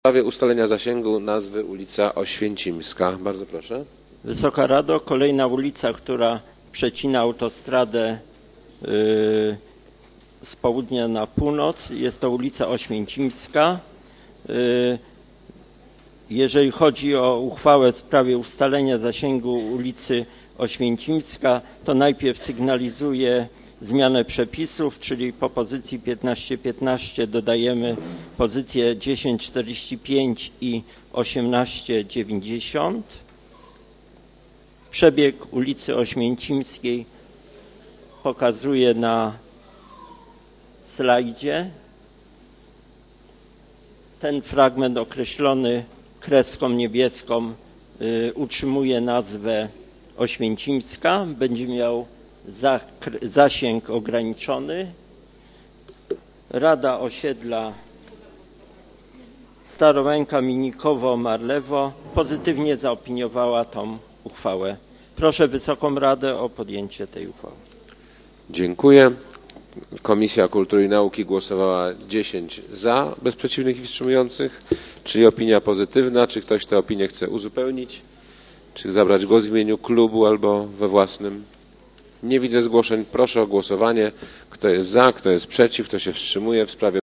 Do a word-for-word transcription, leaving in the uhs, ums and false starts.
W sprawie ustalenia zasięgu nazwy ulica Oświęcimska. Bardzo proszę. Wysoka Rado, kolejna ulica, która przecina autostradę yy, z południa na północ. Jest to ulica Oświęcimska. Yy, jeżeli chodzi o uchwałę w sprawie ustalenia zasięgu ulicy Oświęcimska, to najpierw sygnalizuję zmianę przepisów, czyli po pozycji piętnaście piętnaście dodajemy pozycję dziesięć czterdzieści pięć i osiemnaście dziewięćdziesiąt. Przebieg ulicy Oświęcimskiej pokazuję na slajdzie. Ten fragment określony kreską niebieską y, utrzymuje nazwę Oświęcimska. Będzie miał zasięg ograniczony. Rada Osiedla Starołęka, Minikowo, Marlewo pozytywnie zaopiniowała tą uchwałę. Proszę Wysoką Radę o podjęcie tej uchwały. Dziękuję. Komisja Kultury i Nauki głosowała dziesięć za, bez przeciwnych i wstrzymujących, czyli opinia pozytywna. Czy ktoś tę opinię chce uzupełnić? Czy zabrać głos w imieniu klubu albo we własnym? Nie widzę zgłoszeń. Proszę o głosowanie. Kto jest za, kto jest przeciw, kto się wstrzymuje w sprawie